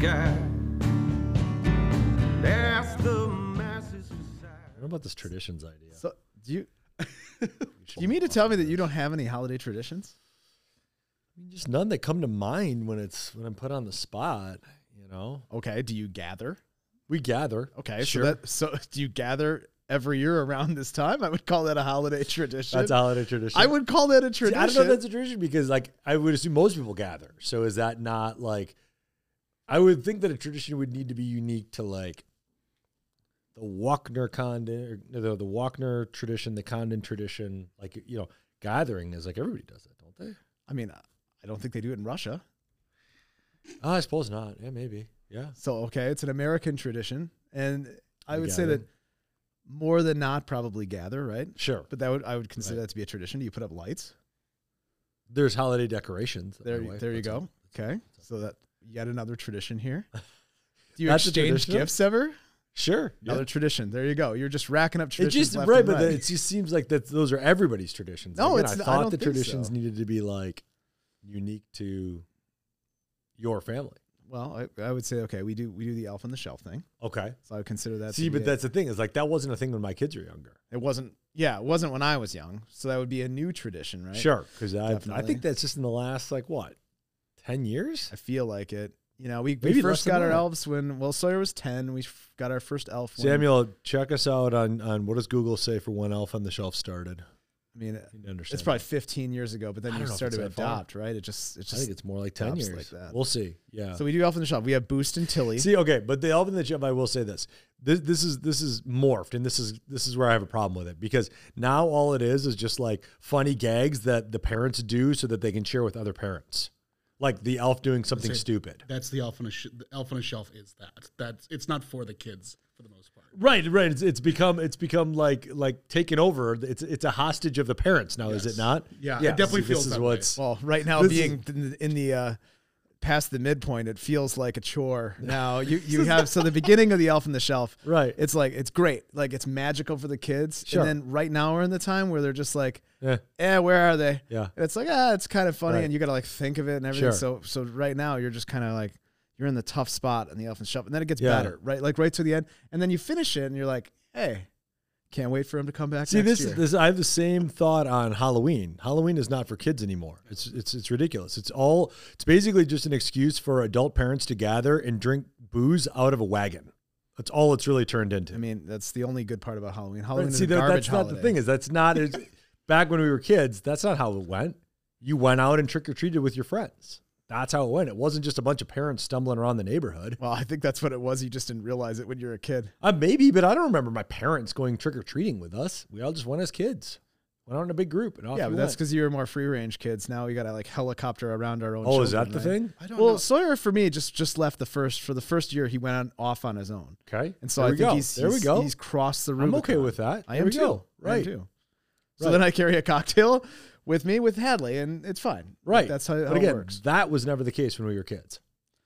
sky. That's the message inside. What about this traditions idea? So do you mean to tell me that you don't have any holiday traditions? I mean, just none that come to mind when I'm put on the spot, you know? Okay. Do you gather? We gather. Okay. Sure. So do you gather every year around this time? I would call that a holiday tradition. That's a holiday tradition. I would call that a tradition. See, I don't know if that's a tradition because, like, I would assume most people gather. So is that not, like, I would think that a tradition would need to be unique to, like, the Wagner Condon, or the Wagner tradition, the Condon tradition. Like, you know, gathering is like everybody does that, don't they? I mean, I don't think they do it in Russia. Oh, I suppose not. Yeah, maybe. Yeah. So, okay, it's an American tradition. And I would say gather. that more than not probably gather, right? Sure. But I would consider that to be a tradition. Do you put up lights? There's holiday decorations. There you That's go. all. Okay. So that yet another tradition here. Do you That's a exchange tradition? gifts ever? Sure. Another tradition. There you go. You're just racking up It traditions. just left right, and but right. it just seems like that those are everybody's traditions. No, Again, it's I I thought don't the think traditions so. needed to be like unique to your family. Well, I would say okay, we do the elf on the shelf thing. Okay. So I would consider that. See, to be but that's the thing is like that wasn't a thing when my kids were younger. it wasn't. Yeah, it wasn't when I was young. So that would be a new tradition, right? Sure, because I Definitely. think that's just in the last like what 10 years. I feel like it. You know, we Maybe first less than got our that. elves when Will Sawyer was 10. We got our first elf. When, Samuel, check us out on what does Google say for when Elf on the Shelf started. I mean, You need to understand it's probably 15 years ago, but then I you don't know if started to it's that far. adopt, right? It just I think it's more like 10 stops years. like that. We'll see. Yeah. So we do elf on the shelf. We have Boost and Tilly. See, okay, but the Elf on the Shelf, I will say this. This is morphed, and this is where I have a problem with it because now all it is just like funny gags that the parents do so that they can share with other parents, like the elf doing something That's it. stupid. That's the elf on a shelf is that. That's it's not for the kids for the most part. Right. It's become like taken over. It's a hostage of the parents now, is Yes. it not? Yeah, it definitely See, feels this is that what's Well, right now This being in the past the midpoint, it feels like a chore. Now you have so the beginning of the elf on the shelf, right. it's like it's great, like it's magical for the kids. Sure. And then right now we're in the time where they're just like, Yeah. where are they? Yeah. And it's like it's kind of funny, Right. and you got to like think of it and everything. Sure. So right now you're just kind of like you're in the tough spot in the elf on the shelf, and then it gets Yeah. better, right? Like right to the end, and then you finish it, and you're like, hey, can't wait for him to come back. See, next year. this I have the same thought on Halloween. Halloween is not for kids anymore. It's ridiculous. It's basically just an excuse for adult parents to gather and drink booze out of a wagon. That's all it's really turned into. I mean, that's the only good part about Halloween. Halloween Right, is see, a garbage that's not holiday. the thing. Is that's not back when we were kids. That's not how it went. You went out and trick or treated with your friends. That's how it went. It wasn't just a bunch of parents stumbling around the neighborhood. Well, I think that's what it was. You just didn't realize it when you were a kid. Maybe, but I don't remember my parents going trick or treating with us. We all just went as kids. Went out in a big group. And off Yeah, we but that's went. because you were more free range kids. Now we got to like helicopter around our own. Oh, is children, that the right? thing? I don't Well, know. Sawyer for me just left the first year. He went off on his own, Okay. and so There I we think go. he's he's crossed the I'm Rubicon. okay with that. I There am we too. go. I am Right. too. So Right. then I carry a cocktail with me with Hadley, and it's fine. Right. That's how But it again, works. that was never the case when we were kids.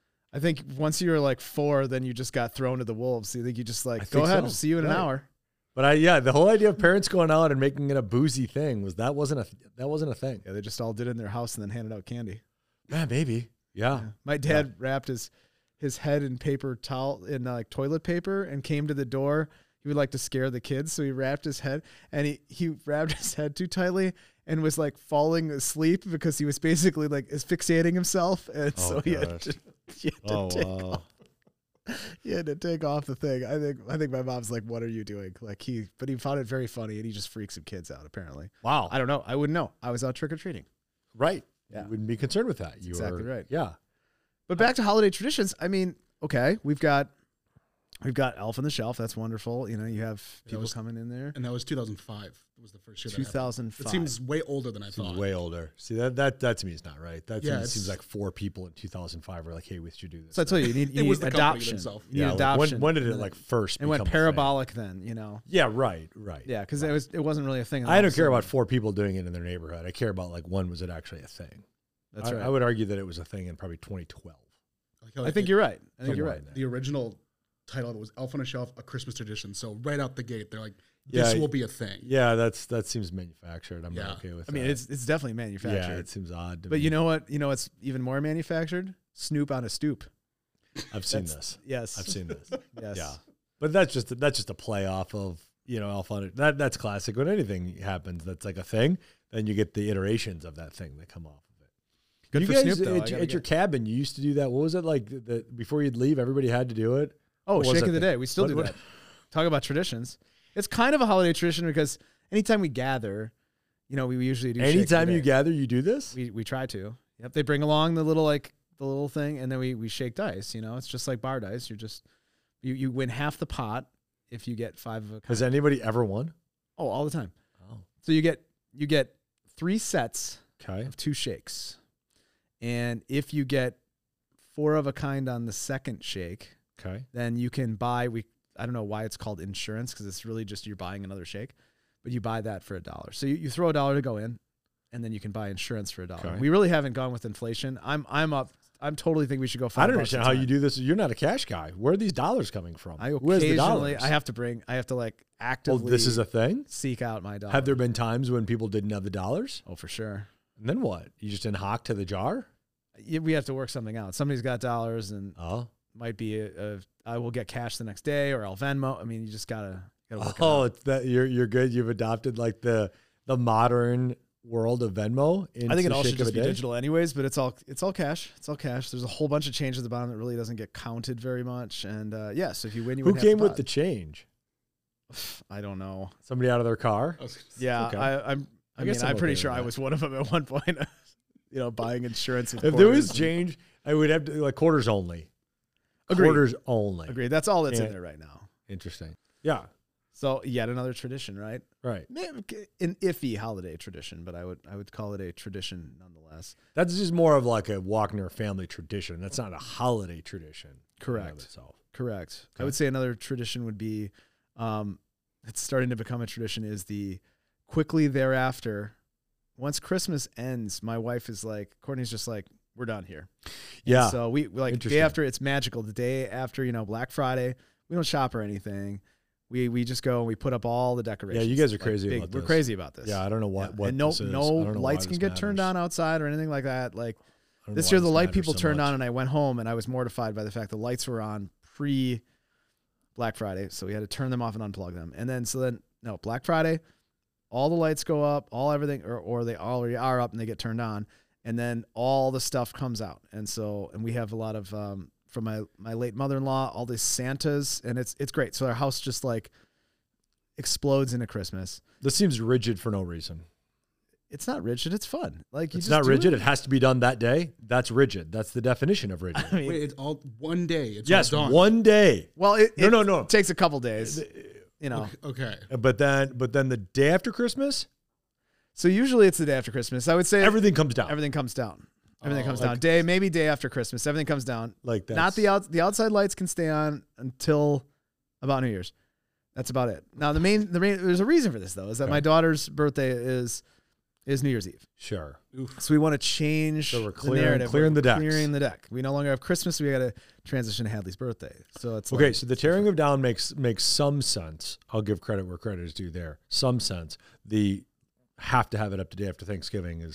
I think once you were like 4, then you just got thrown to the wolves. You think you just I like think go ahead, so. see you in an Right. hour. But the whole idea of parents going out and making it a boozy thing wasn't a thing. Yeah, they just all did it in their house and then handed out candy. Yeah, maybe. Yeah. My dad wrapped his head in paper towel in like toilet paper and came to the door. He would like to scare the kids, so he wrapped his head and he wrapped his head too tightly and was like falling asleep because he was basically like asphyxiating himself, and so he had gosh. to, he had to Oh, take wow. off. He had to take off the thing. I think my mom's like, "What are you doing?" Like but he found it very funny, and he just freaks some kids out. Apparently, Wow. I don't know. I wouldn't know. I was out trick or treating. Right. Yeah. You wouldn't be concerned with that. You exactly were, right. Yeah. But back to holiday traditions. I mean, okay, we've got Elf on the Shelf. That's wonderful. You know, you have people was- coming in there. And that was 2005. It was the first year. That happened. 2005. It seems way older than I Seems thought. way older. See, that to me is not right. That Yeah, seems it's- like 4 people in 2005 were like, hey, we should do this. So I tell you, you It need was the company adoption. themselves. You need yeah, like, adoption. when did it like first It went become a thing? parabolic then, you know. Yeah, right. Yeah, because it wasn't really a thing. I don't care about 4 people doing it in their neighborhood. I care about like when was it actually a thing. That's right. I would argue that it was a thing in probably 2012. I think you're right. I think you're right. Somewhere in The original title of it was Elf on a Shelf, A Christmas Tradition. So right out the gate, they're like, this Yeah, will be a thing. Yeah, that seems manufactured. I'm Yeah. not okay with I mean, that. it's definitely manufactured. Yeah, it seems odd to But me. you know what? You know what's even more manufactured? Snoop on a stoop. I've seen this. Yes. I've seen this. Yes. Yeah, but that's just a play off of Elf on it. That's classic. When anything happens, that's like a thing. Then you get the iterations of that thing that come off of it. Good you for guys, Snoop, though. at your cabin, you used to do that. What was it like? Before you'd leave, everybody had to do it. Oh, What was Shake that of the thing? Day. We still What- do what- that. Talk about traditions. It's kind of a holiday tradition because anytime we gather, we usually do. Shake of the Anytime you Day. gather, you do this. we try to. Yep. They bring along the little thing, and then we shake dice. It's just like bar dice. You're just you win half the pot if you get 5 of a kind. Has anybody ever won? Oh, all the time. Oh, So you get 3 sets okay. of 2 shakes, and if you get 4 of a kind on the second shake, Okay. then you can buy. I don't know why it's called insurance because it's really just you're buying another shake, but you buy that for $1. So you throw $1 to go in, and then you can buy insurance for $1. Okay. We really haven't gone with inflation. I'm up. I'm totally think we should go. $5 I don't understand a how time. you do this. You're not a cash guy. Where are these dollars coming from? I Where's the occasionally dollars? I have to like Oh, actively. this is a thing. seek out my dollar. Have there been times when people didn't have the dollars? Oh, for sure. And then what? You just didn't hock to the jar? We have to work something out. Somebody's got dollars, and Oh. might be I will get cash the next day, or I'll Venmo. I mean, you just gotta work it Oh, out. it's that you're good. You've adopted like the modern world of Venmo. I think it all Shake should of just a be Day? digital anyways, but it's all cash. It's all cash. There's a whole bunch of change at the bottom that really doesn't get counted very much. And so if you win, you Who win came half with pot. the change? I don't know. Somebody out of their car? I was- Yeah, Okay. I guess mean, I'm I'm pretty okay sure with I that. was one of them at one point. Buying insurance. With If there was quarters and- change, I would have to like quarters only. Agreed. Quarters only. Agreed. That's all that's Yeah. in there right now. Interesting. Yeah. So yet another tradition, right? Right. An iffy holiday tradition, but I would call it a tradition nonetheless. That's just more of like a Walkner family tradition. That's not a holiday tradition. in and of Correct. itself. Correct. I Okay. would say another tradition would be, it's starting to become a tradition, is the quickly thereafter, once Christmas ends, my wife is like, Courtney's just like, we're done here. And Yeah. so we like the Interesting. day after, it's magical. The day after, Black Friday, we don't shop or anything. We just go and we put up all the decorations. you guys are Like, crazy big. about We're this. crazy about this. Yeah, I don't know what and no this is. I no don't know lights why can this get turned matters. on outside or anything like that. Like I don't know this why year, the light matters people so turned much. on, and I went home and I was mortified by the fact the lights were on pre Black Friday, so we had to turn them off and unplug them. And then Black Friday, all the lights go up, all everything, or they already are up and they get turned on, and then all the stuff comes out. And we have a lot of from my late mother-in-law, all these Santas, and it's great. So our house just like explodes into Christmas. This seems rigid for no reason. It's not rigid. It's fun. Like you It's just not do rigid. It. It has to be done that day. That's rigid. That's the definition of rigid. I mean, Wait, it's all one day. It's Yes, all done. one day. well, it No. takes a couple days. Okay. But then the day after Christmas, So usually it's the day after Christmas. I would say everything comes down. everything comes down. Everything Oh, comes like- down. Maybe day after Christmas. Everything comes down. Like that. Not the outside lights can stay on until about New Year's. That's about it. Now the main there's a reason for this though, is that Okay. my daughter's birthday is New Year's Eve. Sure. So we want to change So we're the clearing- narrative. clearing We're the decks. Clearing the deck. We no longer have Christmas. We got to transition to Hadley's birthday. So it's Okay, like, so the tearing of down makes some sense. I'll give credit where credit is due there. Some sense. The have to have it up to day after Thanksgiving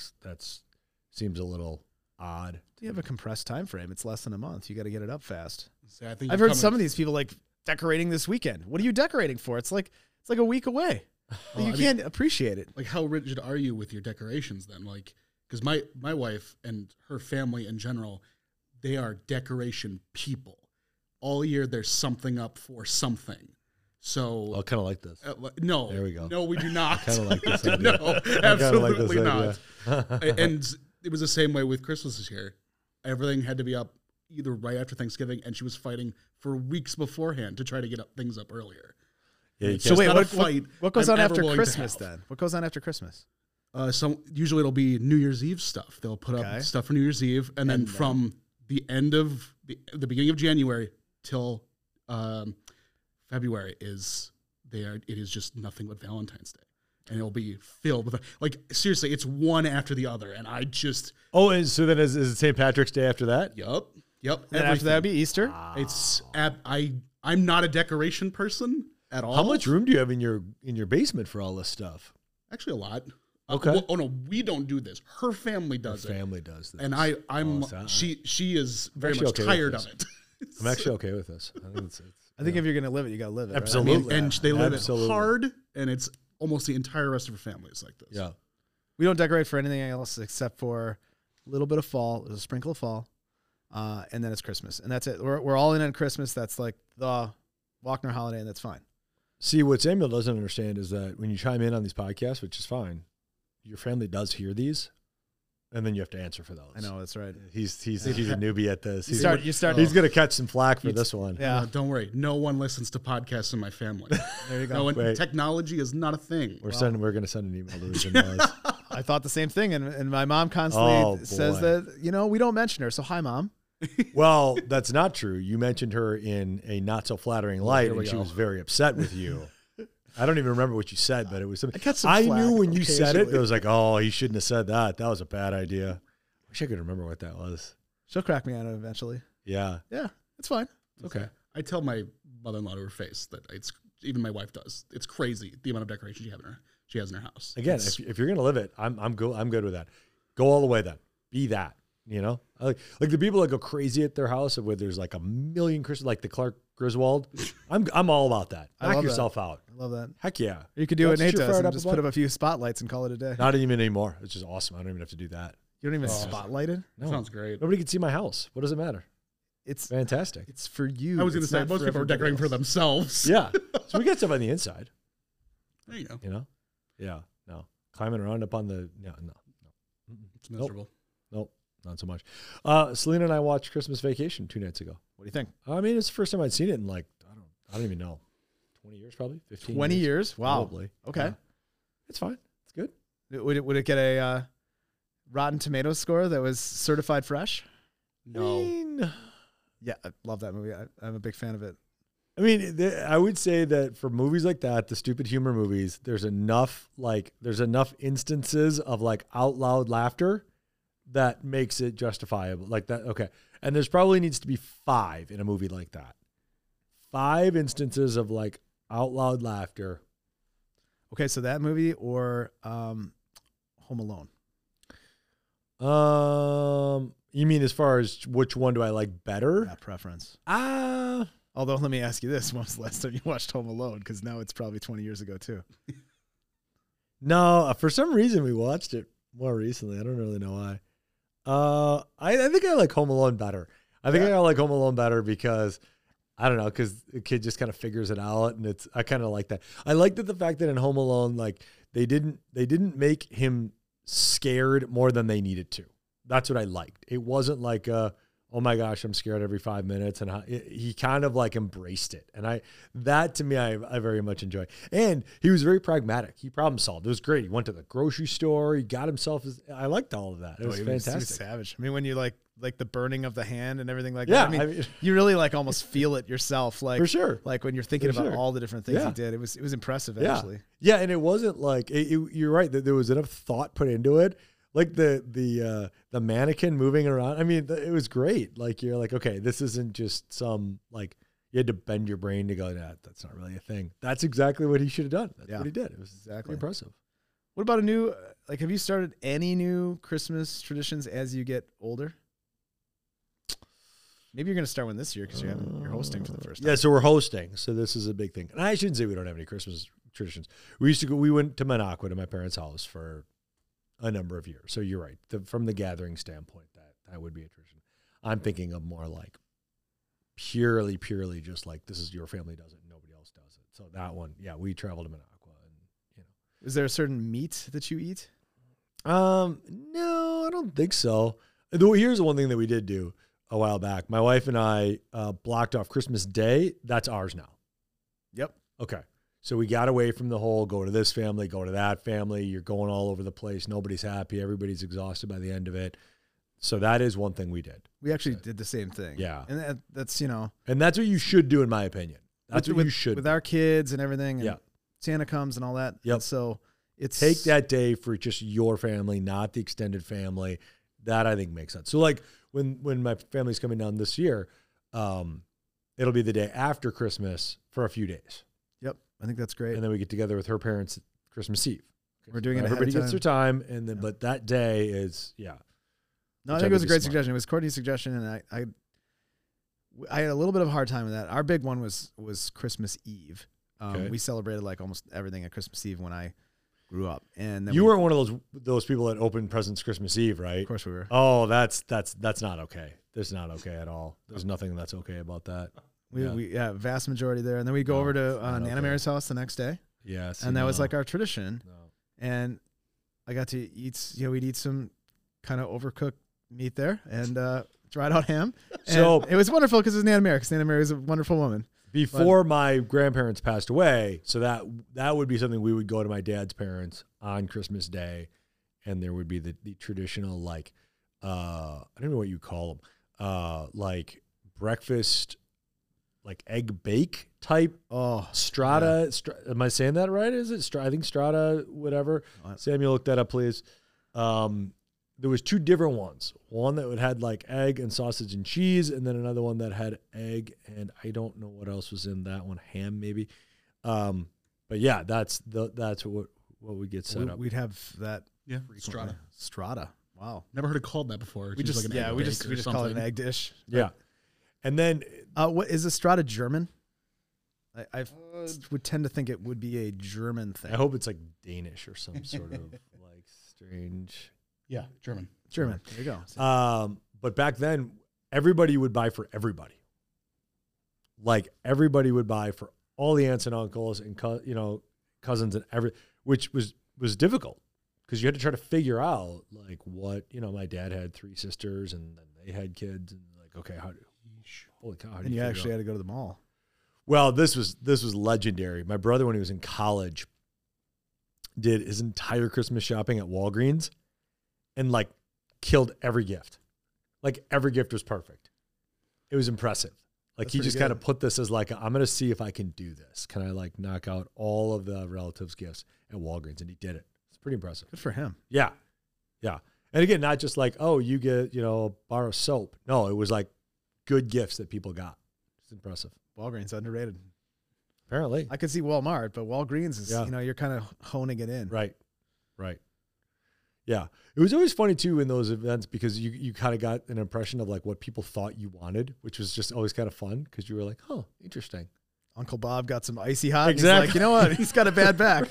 seems a little odd. you have a compressed time frame. It's less than a month. You got to get it up fast. So I think I've you're heard coming- some of these people like decorating this weekend. What are you decorating for? It's like a week away. Well, You I can't appreciate it. Like, how rigid are you with your decorations then? Like, because my wife and her family in general, they are decoration people. All year there's something up for something. So I kind of like this. no, There we go. No, we do not. kind of like this idea. No, I kinda like absolutely this not. idea. And it was the same way with Christmas this year. Everything had to be up either right after Thanksgiving, and she was fighting for weeks beforehand to try to get things up earlier. Yeah, you So can't- wait, not what, a fight what goes I'm on ever after willing to Christmas have. then? What goes on after Christmas? Usually it'll be New Year's Eve stuff. They'll put Okay. up stuff for New Year's Eve, and then from the end of the beginning of January till February it is just nothing but Valentine's Day, and it'll be filled with like seriously, it's one after the other, and I just Oh, and so then is it St. Patrick's Day after that? yup. And after that would be Easter. It's I'm not a decoration person at all. How much room do you have in your basement for all this stuff? Actually, a lot. Okay. Oh no, we don't do this. Her family does it. Family does this. And I'm Oh, so- she is very actually much okay with tired this. of it. I'm actually okay with this. I think it's I think if you're gonna live it, you gotta live it. right? Absolutely. And they live Absolutely. it hard, and it's almost the entire rest of her family is like this. Yeah. We don't decorate for anything else except for a little bit of fall. There's a sprinkle of fall, and then it's Christmas, and that's it. We're all in on Christmas. That's like the Walkner holiday, and that's fine. See, what Samuel doesn't understand is that when you chime in on these podcasts, which is fine, your family does hear these, and then you have to answer for those. I know that's right. He's a newbie at this. You start. He's gonna catch some flack for this one. Yeah. Don't worry. No one listens to podcasts in my family. There you go. No one, Wait. technology is not a thing. We're gonna send an email to his in-laws. I thought the same thing, and my mom constantly says boy. that we don't mention her. So hi, mom. Well, that's not true. You mentioned her in a not so flattering light, here we and she go. was very upset with you. I don't even remember what you said, but it was something. got some I flack knew when you said it, occasionally. it was like, oh, he shouldn't have said that. That was a bad idea. Wish I could remember what that was. She'll crack me on it eventually. Yeah. Yeah, it's fine. Okay. I tell my mother-in-law to her face that it's even my wife does. It's crazy the amount of decorations she has in her house. Again, It's- if you're gonna live it, I'm good with that. Go all the way then. Be that. You know, like the people that go crazy at their house where there's like a million Christmas, like the Clark Griswold. I'm all about that. I Knock love that. yourself out. I love that. Heck yeah. You could do what That's Nate what you're does fired and up just about? put up a few spotlights and call it a day. Not even anymore. It's just awesome. I don't even have to do that. You don't even spotlight it. No. Sounds great. Nobody can see my house. What does it matter? It's Fantastic. it's for you. I was going to It's say, not most people are everybody decorating for else. themselves. Yeah. So we got stuff on the inside, There you go. you know? Yeah. No. Climbing around up on the, no. It's miserable. Nope. Not so much. Selena and I watched Christmas Vacation 2 nights ago. What do you think? I mean, it's the first time I'd seen it in like, I don't even know. 20 years probably? 15 20 years? Wow. Probably. Okay. Yeah. It's fine. It's good. Would it get a Rotten Tomatoes score that was certified fresh? No. Yeah, I love that movie. I'm a big fan of it. I mean, I would say that for movies like that, the stupid humor movies, there's enough instances of like out loud laughter that makes it justifiable. Like that, okay. And there's probably needs to be 5 in a movie like that. 5 instances of like out loud laughter. Okay, so that movie or Home Alone? You mean as far as which one do I like better? That preference. Ah, Although, let me ask you this. When was the last time you watched Home Alone? Because now it's probably 20 years ago, too. no, for some reason we watched it more recently. I don't really know why. I think I like Home Alone better. I think I like Home Alone better because I don't know, because the kid just kind of figures it out, and I kind of like that. I liked the fact that in Home Alone, like they didn't make him scared more than they needed to. That's what I liked. It wasn't like oh my gosh, I'm scared every 5 minutes, and he kind of like embraced it, and that to me I very much enjoy. And he was very pragmatic. He problem solved. It was great. He went to the grocery store. He got himself. I liked all of that. It was He was fantastic. savage. I mean, when you like the burning of the hand and everything like Yeah, that. I mean- you really like almost feel it yourself. Like For sure. Like when you're thinking For about sure. all the different things Yeah. he did. It was impressive, Yeah. actually. Yeah, and it wasn't like you're right that there was enough thought put into it. Like the mannequin moving around. I mean, it was great. Like you're like, okay, this isn't just some like you had to bend your brain to go, nah, that's not really a thing. That's exactly what he should have done. That's what he did. It was Exactly. impressive. What about a new, have you started any new Christmas traditions as you get older? Maybe you're going to start one this year because you're hosting for the first time. Yeah, so we're hosting. So this is a big thing. And I shouldn't say we don't have any Christmas traditions. We went to Minocqua to my parents' house for a number of years. So you're right. From the gathering standpoint, that would be a tradition. I'm thinking of more like purely just like this is your family does it, nobody else does it. So that one, yeah, we travel to Minocqua, and Is there a certain meat that you eat? no, I don't think so. Though here's the one thing that we did do a while back. My wife and I blocked off Christmas Day. That's ours now. Yep. Okay. So we got away from the whole go to this family, go to that family. You're going all over the place. Nobody's happy. Everybody's exhausted by the end of it. So that is one thing we did. We actually did the same thing. Yeah. And that's, And that's what you should do, in my opinion. That's what you should With our kids and everything. And Yeah. Santa comes and all that. Yep. And so it's. take that day for just your family, not the extended family. That I think makes sense. So like when my family's coming down this year, it'll be the day after Christmas for a few days. Yep. I think that's great. And then we get together with her parents at Christmas Eve. We're doing it ahead of Everybody gets their time. time. And then, but that day is, yeah. No, I Which think I it was a think great is smart. suggestion. It was Courtney's suggestion, and I I had a little bit of a hard time with that. Our big one was Christmas Eve. Okay. We celebrated like almost everything at Christmas Eve when I grew up. And then You weren't one of those people that opened presents Christmas Eve, right? of course we were. Oh, that's not okay. That's not okay at all. There's nothing that's okay about that. We vast majority there. And then we'd go over to not Nana okay. Mary's house the next day. Yeah, And that was like our tradition. no. And I got to eat, we'd eat some kind of overcooked meat there and dried out ham. So- And it was wonderful because it was Nana Mary, because Nana Mary was a wonderful woman. Before my grandparents passed away, so that would be something we would go to my dad's parents on Christmas Day, and there would be the traditional like I don't know what you call them, like breakfast, like egg bake type Oh, strata. Am I saying that right? Is it? I think strata, whatever. Samuel, look that up, please. There was two different ones. One that had like egg and sausage and cheese, and then another one that had egg and I don't know what else was in that one. Ham maybe. But yeah, that's what we get set up. we'd have that Yeah, strata. strata. Wow. Never heard it called that before. It's We just like an egg we bake just or we just call it an something. egg dish. Yeah, and then What is a strata German? I would tend to think it would be a German thing. I hope it's like Danish or some sort of like strange. Yeah, German. German. There you go. But back then, everybody would buy for everybody. Like everybody would buy for all the aunts and uncles and cousins and which was difficult because you had to try to figure out like what my dad had 3 sisters and then they had kids and like okay holy cow how do And you figure actually out? had to go to the mall. Well, this was legendary. My brother, when he was in college, did his entire Christmas shopping at Walgreens and like killed every gift. Like every gift was perfect. It was impressive. Like That's he pretty just kind of good. put this as like, I'm going to see if I can do this. Can I like knock out all of the relatives' gifts at Walgreens? And he did it. It's pretty impressive. Good for him. Yeah. Yeah. And again, not just like, oh, you get, a bar of soap. No, it was like good gifts that people got. It's impressive. Walgreens underrated. Apparently. I could see Walmart, but Walgreens is Yeah. you're kind of honing it in. Right. Yeah. It was always funny too in those events because you kind of got an impression of like what people thought you wanted, which was just always kind of fun because you were like, oh, interesting. Uncle Bob got some icy hot. and Exactly. He's like, you know what? He's got a bad back.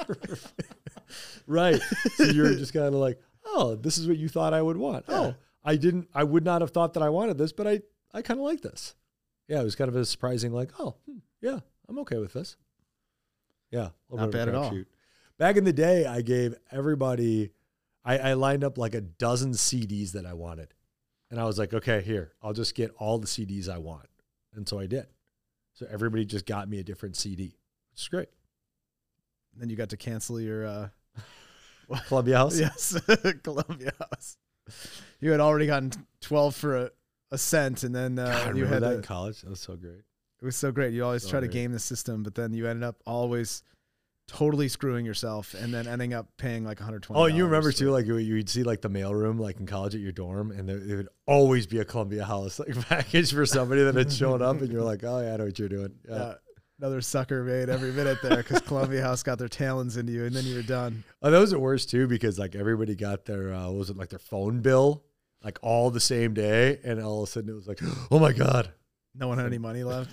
Right. So you're just kind of like, oh, this is what you thought I would want. Yeah. Oh, I would not have thought that I wanted this, but I kind of like this. Yeah. It was kind of a surprising like, oh, yeah, I'm okay with this. Yeah. a little Not bit of a bad at all. crapshoot. Back in the day, I gave everybody, I lined up like a dozen CDs that I wanted. And I was like, okay, here, I'll just get all the CDs I want. And so I did. So everybody just got me a different CD, which is great. Then you got to cancel your Columbia House? yes, Columbia House. You had already gotten 12 for a cent, and then God, I you remember had that in to, college. That was so great. it was so great. You always So try to great. game the system, but then you ended up always totally screwing yourself and then ending up paying like $120. Oh, and you remember too, like you'd see like the mailroom, like in college at your dorm, and there would always be a Columbia House like package for somebody that had shown up, and you're like, oh yeah, I know what you're doing. Yeah. Another sucker made every minute there because Columbia House got their talons into you, and then you were done. Oh, that was the worst too because like everybody got their what was it like their phone bill like all the same day, and all of a sudden it was like, oh my god, No one had any money left.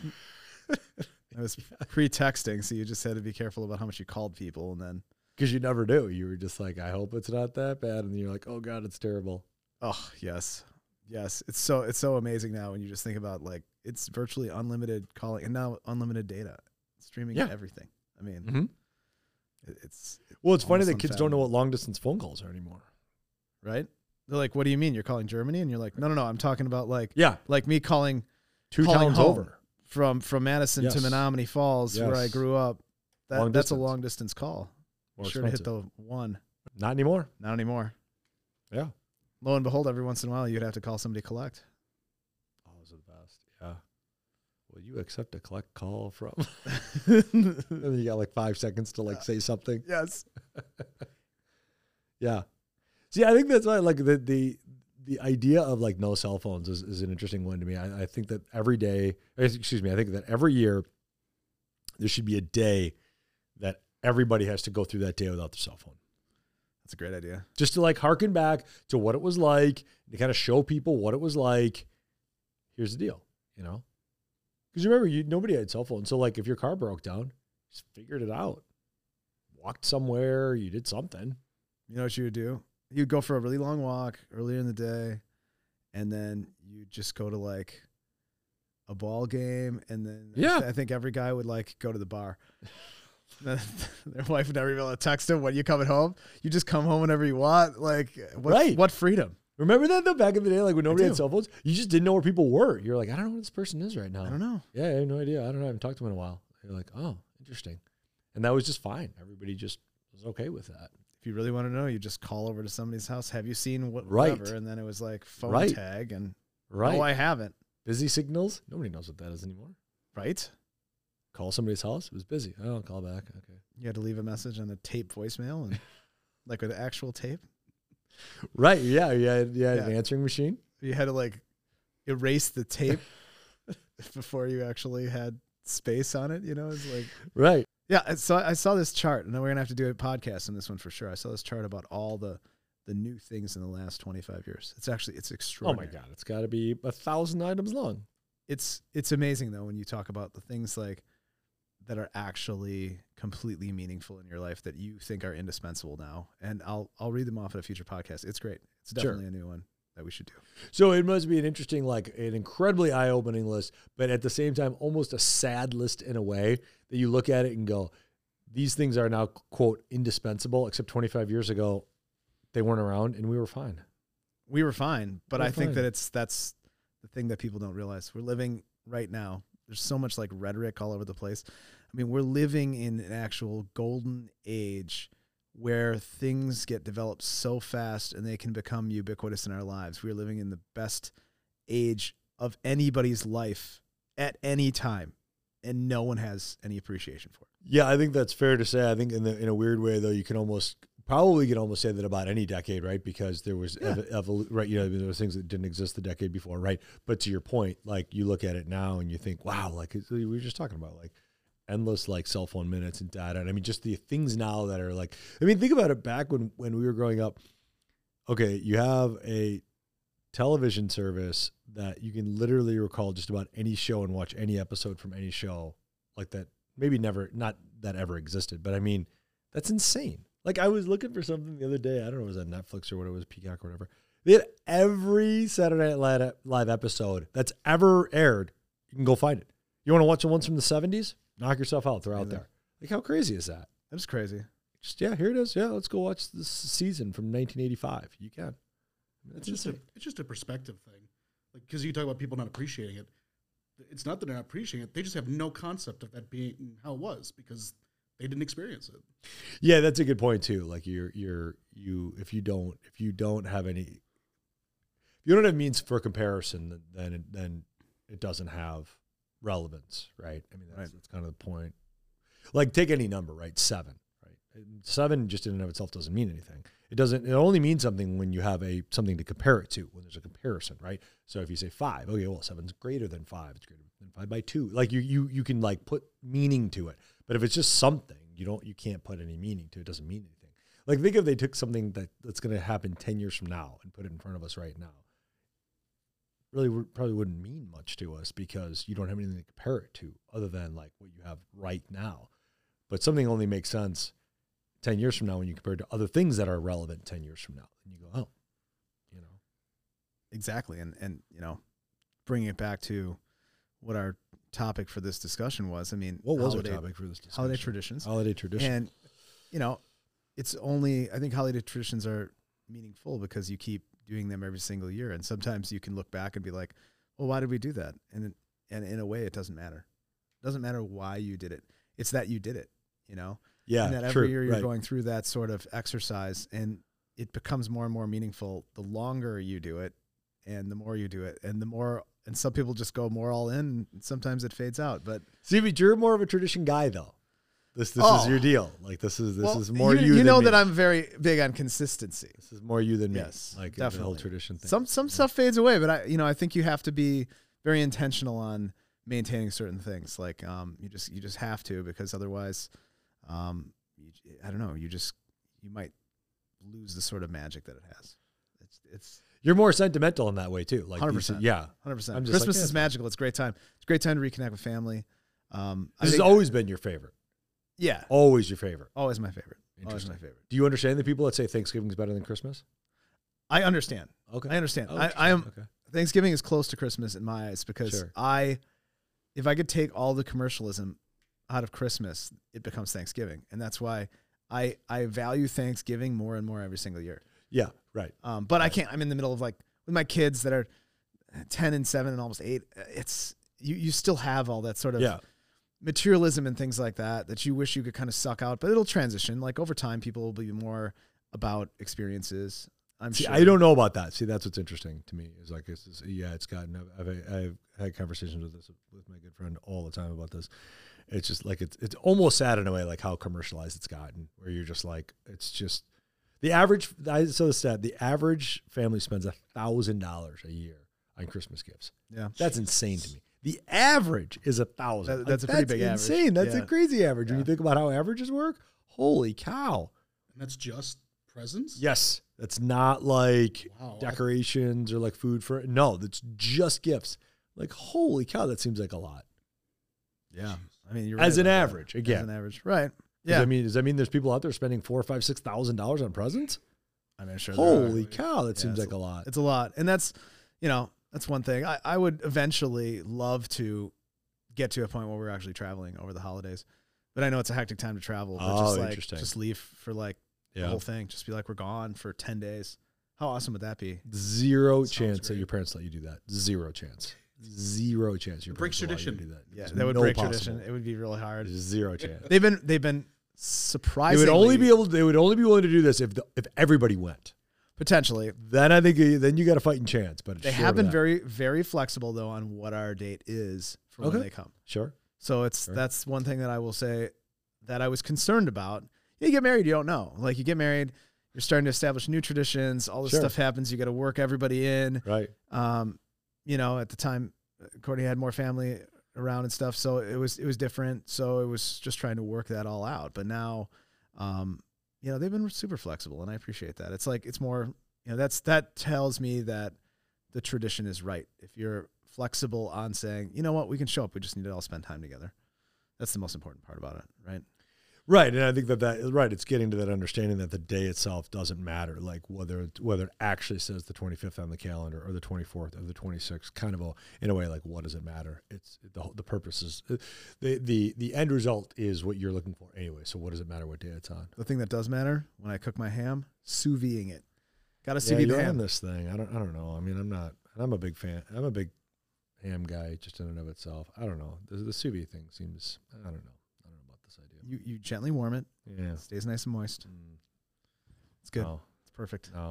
It was pre-texting, so you just had to be careful about how much you called people, and then because you never knew. You were just like, I hope it's not that bad, and then you're like, oh god, it's terrible. oh yes, it's so amazing now when you just think about like it's virtually unlimited calling and now unlimited data, streaming Yeah. and everything. I mean, Mm-hmm. it's Well, it's funny almost that kids don't know unfathomable. what long distance phone calls are anymore. right. They're like, "What do you mean you're calling Germany?" And you're like, "No, I'm talking about like Yeah, me calling 2 calling towns home. over. from Madison to Yes. Menominee Falls where I Yes. grew up." Long That's a distance. long distance call. More Sure to hit expensive. the one. Not anymore. Not anymore. Yeah. Lo and behold, every once in a while you'd have to call somebody to collect. Oh, those are the best. Yeah. Will you accept a collect call from? And then you got like 5 seconds to like say something. Yes. Yeah. See, I think that's why like the idea of like no cell phones is an interesting one to me. I think that every day, excuse me, I think that every year there should be a day that everybody has to go through that day without their cell phone. That's a great idea. Just to like harken back to what it was like, to kind of show people what it was like. Here's the deal, Because you remember, nobody had cell phones. So, like, if your car broke down, you just figured it out. Walked somewhere, you did something. You know what you would do? You'd go for a really long walk earlier in the day, and then you just go to like a ball game, and then I think every guy would like go to the bar. Their wife would never be able to text him when you coming home. You just come home whenever you want. Like, what freedom? Remember that though? Back in the day, like when nobody had cell phones, you just didn't know where people were. You're like, I don't know where this person is right now. I don't know. Yeah, I have no idea. I don't know. I haven't talked to him in a while. You're like, oh, interesting. And that was just fine. Everybody just was okay with that. If you really want to know, you just call over to somebody's house. Have you seen whatever? And then it was like phone tag and no, I haven't. Busy signals. Nobody knows what that is anymore. Right? Call somebody's house. It was busy. Oh, I'll call back. Okay. You had to leave a message on a tape voicemail and like with actual tape. Right. Yeah. You had an answering machine. You had to like erase the tape before you actually had space on it. You know, it's like right. Yeah. So I saw this chart, and then we're gonna have to do a podcast on this one for sure. I saw this chart about all the new things in the last 25 years. It's extraordinary. Oh my God, it's got to be 1,000 items long. It's amazing though when you talk about the things like that are actually completely meaningful in your life that you think are indispensable now. And I'll read them off at a future podcast. It's great. It's definitely a new one that we should do. So it must be an interesting, like an incredibly eye-opening list, but at the same time, almost a sad list in a way that you look at it and go, these things are now, quote, indispensable, except 25 years ago, they weren't around and we were fine. We were fine. But I think that that's the thing that people don't realize. We're living right now. There's so much like rhetoric all over the place. I mean, we're living in an actual golden age where things get developed so fast and they can become ubiquitous in our lives. We're living in the best age of anybody's life at any time, and no one has any appreciation for it. Yeah, I think that's fair to say. I think in a weird way, though, you can probably say that about any decade, right? Because there was right, there were things that didn't exist the decade before, right? But to your point, like you look at it now and you think, wow, like we were just talking about, like endless like cell phone minutes and data. And I mean, just the things now that are like, I mean, think about it back when we were growing up. Okay, you have a television service that you can literally recall just about any show and watch any episode from any show like that. Maybe not that ever existed, but I mean, that's insane. Like I was looking for something the other day. I don't know, it was on Netflix or what it was, Peacock or whatever. They had every Saturday Night Live episode that's ever aired. You can go find it. You want to watch the ones from the 70s? Knock yourself out. They're out there. Like how crazy is that? That's crazy. Just here it is. Yeah, let's go watch this season from 1985. You can. It's just a perspective thing. Like because you talk about people not appreciating it. It's not that they're not appreciating it. They just have no concept of that being how it was because they didn't experience it. Yeah, that's a good point too. Like if you don't have means for comparison, then it doesn't have relevance, right? I mean, that's kind of the point. Like take any number, right? 7, right? 7 just in and of itself doesn't mean anything. It only means something when you have something to compare it to, when there's a comparison, right? So if you say 5, okay, well, 7's greater than 5. It's greater than 5 by 2. Like you can like put meaning to it. But if it's just something, you can't put any meaning to it. It doesn't mean anything. Like think if they took something that's going to happen 10 years from now and put it in front of us right now. Really probably wouldn't mean much to us because you don't have anything to compare it to other than like what you have right now. But something only makes sense 10 years from now when you compare it to other things that are relevant 10 years from now. And you go, oh, Exactly. And bringing it back to what our topic for this discussion was, I mean, what was our topic for this discussion? Holiday traditions. Holiday traditions. And, I think holiday traditions are meaningful because you keep doing them every single year. And sometimes you can look back and be like, well, why did we do that? And in a way, it doesn't matter. It doesn't matter why you did it. It's that you did it, Yeah, and that every year you're going through that sort of exercise and it becomes more and more meaningful the longer you do it and the more you do it and some people just go more all in and sometimes it fades out. But see, but you're more of a tradition guy though. This is your deal. Like this is more you than me. That I'm very big on consistency. This is more you than me. Yes, like definitely. The whole tradition thing. Some stuff fades away, but I think you have to be very intentional on maintaining certain things. Like you just have to, because otherwise I don't know, you might lose the sort of magic that it has. You're more sentimental in that way too. Like 100%. yeah. 100%. I'm just Christmas like, is magical. It's a great time. It's a great time to reconnect with family. I This has think- always been your favorite. yeah, Always your favorite. always my favorite. Always Interesting. my favorite. Do you understand the people that say Thanksgiving is better than Christmas? I understand. Okay. I understand. Oh, I am. okay. Thanksgiving is close to Christmas in my eyes because Sure. if I could take all the commercialism out of Christmas, it becomes Thanksgiving, and that's why I value Thanksgiving more and more every single year. Yeah. Right. But I can't. I'm in the middle of like with my kids that are 10 and 7 and almost 8. It's you still have all that sort of Yeah. materialism and things like that you wish you could kind of suck out, but it'll transition. Like over time, people will be more about experiences. I'm See, sure. I don't know about that. See, that's what's interesting to me. Is like, it's gotten. I've had conversations with my good friend all the time about this. It's just like it's almost sad in a way, like how commercialized it's gotten, where you're just like, it's just the average. I saw the stat: the average family spends $1,000 a year on Christmas gifts. Yeah. That's insane to me. The average is $1,000. That's a pretty big average. insane. That's Yeah. a crazy average. When Yeah. you think about how averages work, holy cow! And that's just presents? Yes, that's not like Wow. decorations or like food for. No, that's just gifts. Like holy cow, that seems like a lot. Yeah. I mean, you're As right an about that. average, again. As an average, right? Yeah. Yeah. Does that mean there's people out there spending $4,000, $5,000, $6,000 on presents? I mean, sure. there are. Holy cow, that Yeah, seems it's like a lot. It's a lot, and that's that's one thing. I would eventually love to get to a point where we're actually traveling over the holidays, but I know it's a hectic time to travel. But Oh, just interesting. just leave for like the Yeah, whole thing. Just be like, we're gone for 10 days. How awesome would that be? zero Sounds chance that great. your parents let you do that. Zero chance. Zero chance. Your It breaks parents will allow you to tradition. do that. Yeah, There's that would no break possible. tradition. It would be really hard. There's zero chance. They've been They surprisingly. would only be able. They would only be willing to do this if everybody went. potentially. Then I think then you got a fighting chance. But it's They short have of been that. very very flexible though on what our date is for Okay. when they come. Sure. So it's Sure. that's one thing that I will say that I was concerned about. You get married, you don't know. Like you get married, you're starting to establish new traditions. All this Sure. stuff happens. You got to work everybody in. Right. At the time, Courtney had more family around and stuff, so it was different. So it was just trying to work that all out. But now, they've been super flexible, and I appreciate that. It's like it's more, that tells me that the tradition is right. If you're flexible on saying, you know what, we can show up. We just need to all spend time together. That's the most important part about it, right? Right, and I think that right. It's getting to that understanding that the day itself doesn't matter, like whether it actually says the 25th on the calendar or the 24th or the 26th. Kind of in a way, like what does it matter? It's the purpose is the end result is what you're looking for anyway. So what does it matter what day it's on? The thing that does matter when I cook my ham, sous videing it. Got to sous Yeah, vide the you're on ham. this thing. I don't know. I mean, I'm a big fan. I'm a big ham guy just in and of itself. I don't know. The sous vide thing seems. I don't know. I don't know about this idea. You gently warm it. Yeah. It stays nice and moist. It's good. No. It's perfect. No.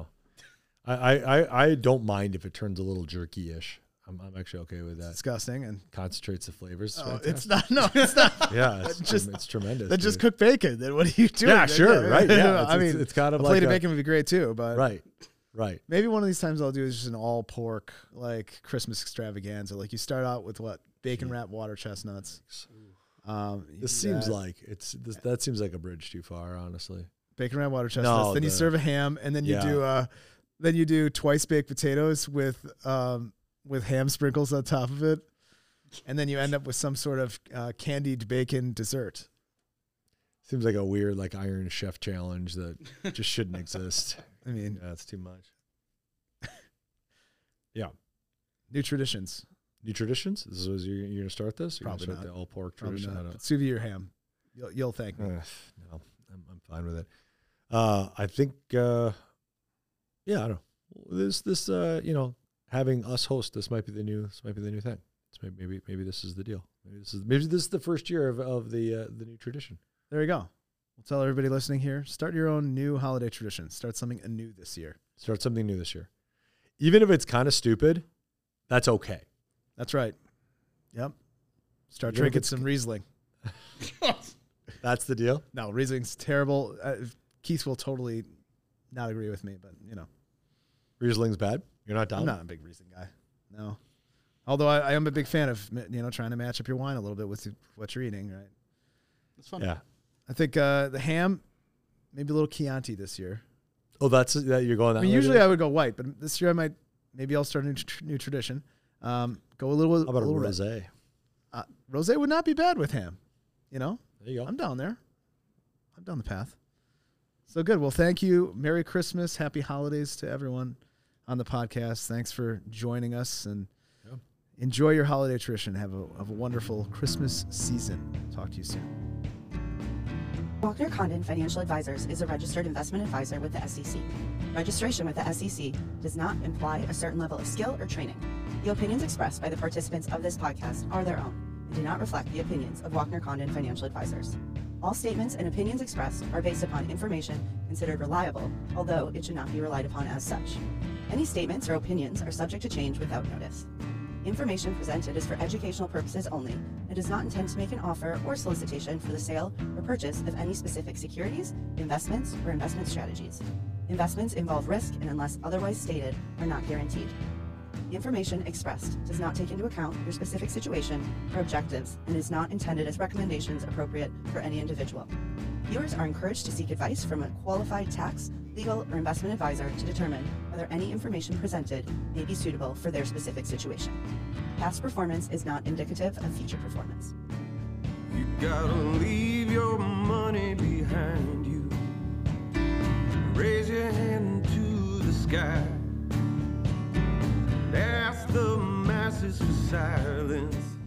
I don't mind if it turns a little jerky-ish. I'm actually okay with It's that. disgusting and Concentrates the flavors. oh, fantastic. it's not. No, it's not. Yeah, just- it's tremendous. Then just dude. cook bacon. Then what are you doing? Yeah, sure, right. Yeah, I mean, it's kind of a like plate of bacon would be great too. But right. maybe one of these times I'll do is just an all pork like Christmas extravaganza. Like you start out with what bacon wrapped water chestnuts. You This do seems that. like that seems like a bridge too far, honestly. bacon wrapped water chestnuts. No, Then you the- serve a ham, and then you Yeah. do twice baked potatoes with ham sprinkles on top of it, and then you end up with some sort of candied bacon dessert. Seems like a weird like Iron Chef challenge that just shouldn't exist. I mean, Yeah, it's too much. new traditions. New traditions? This is you're gonna start this? You're Probably gonna start not. the all pork Probably tradition? I not. don't- But sous vide your ham. You'll thank me. No, I'm fine with it. I think, I don't know. This, having us host this might be the new thing. It's maybe this is the deal. Maybe this is the first year of the new tradition. There you go. We'll tell everybody listening here, start your own new holiday tradition. Start something anew this year. Start something new this year, even if it's kind of stupid. That's okay. That's right. Yep. Start Even if drinking it's- some Riesling. That's the deal. No, Riesling's terrible. Keith will totally not agree with me, but Riesling's bad. You're not down. I'm not a big Riesling guy. No. Although I am a big fan of trying to match up your wine a little bit with what you're eating, right? It's fun. Yeah. I think the ham, maybe a little Chianti this year. Oh, that's that you're going that I mean, way usually today? I would go white, but this year maybe I'll start a new tradition. Go a little. How about a little red. rosé? Rosé would not be bad with ham. You know, There you go. I'm down there. I'm down the path. So good. Well, thank you. Merry Christmas. Happy holidays to everyone on the podcast. Thanks for joining us, and enjoy your holiday tradition. Have a wonderful Christmas season. Talk to you soon. Walkner Condon Financial Advisors is a registered investment advisor with the SEC. Registration with the SEC does not imply a certain level of skill or training. The opinions expressed by the participants of this podcast are their own and do not reflect the opinions of Walkner Condon Financial Advisors. All statements and opinions expressed are based upon information considered reliable, although it should not be relied upon as such. Any statements or opinions are subject to change without notice. Information presented is for educational purposes only and does not intend to make an offer or solicitation for the sale or purchase of any specific securities, investments, or investment strategies. Investments involve risk and, unless otherwise stated, are not guaranteed. The information expressed does not take into account your specific situation or objectives and is not intended as recommendations appropriate for any individual. Viewers are encouraged to seek advice from a qualified tax, legal, or investment advisor to determine whether any information presented may be suitable for their specific situation. Past performance is not indicative of future performance. You gotta leave your money behind you. Raise your hand to the sky. Ask the masses for silence.